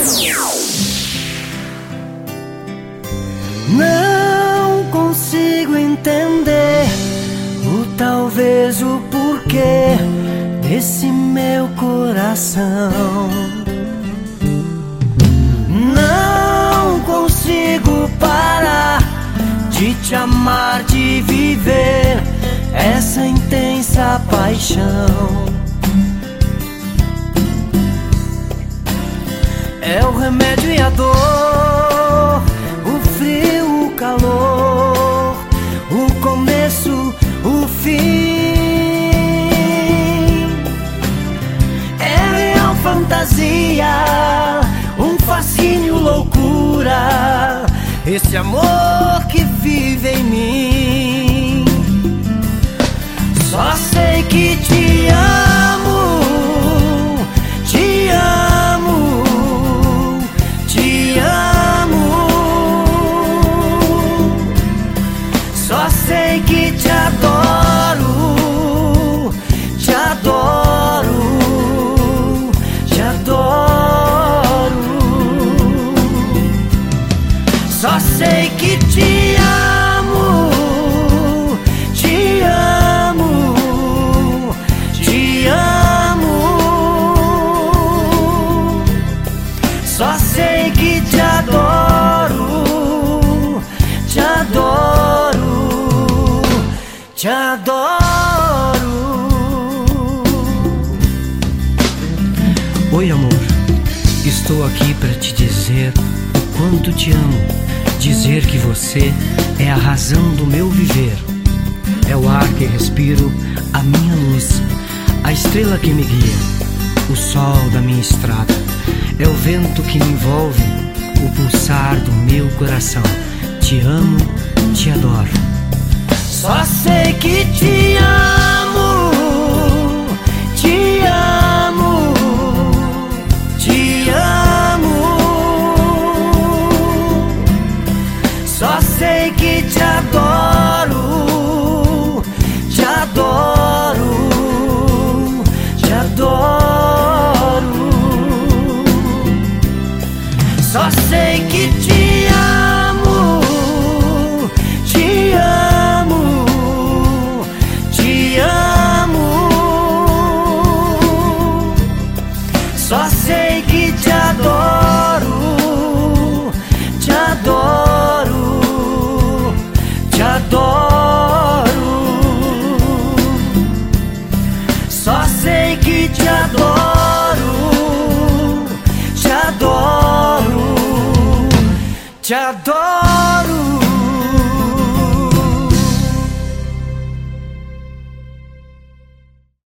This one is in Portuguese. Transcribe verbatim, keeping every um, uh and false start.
Não consigo entender o talvez o porquê desse meu coração. Não consigo parar de te amar, de viver essa intensa paixão. É o remédio e a dor, o frio, o calor, o começo, o fim. É real fantasia, um fascínio, loucura, esse amor que vive em mim. Só sei que te amo, te amo, te amo. Só sei que te adoro, te adoro, te adoro. Só sei que te amo, te amo, te amo. Só sei que te adoro, te adoro, te adoro. Oi, amor, estou aqui para te dizer o quanto te amo. Dizer que você é a razão do meu viver. É o ar que respiro, a minha luz, a estrela que me guia, o sol da minha estrada. É o vento que me envolve, o pulsar do meu coração. Te amo, te adoro. Só sei que te amo, te amo, te amo. Só sei que te adoro, te adoro, te adoro. Só sei que te amo, te amo, te amo. Só sei que te adoro, te adoro, te adoro. Só sei que te adoro, te adoro, te adoro.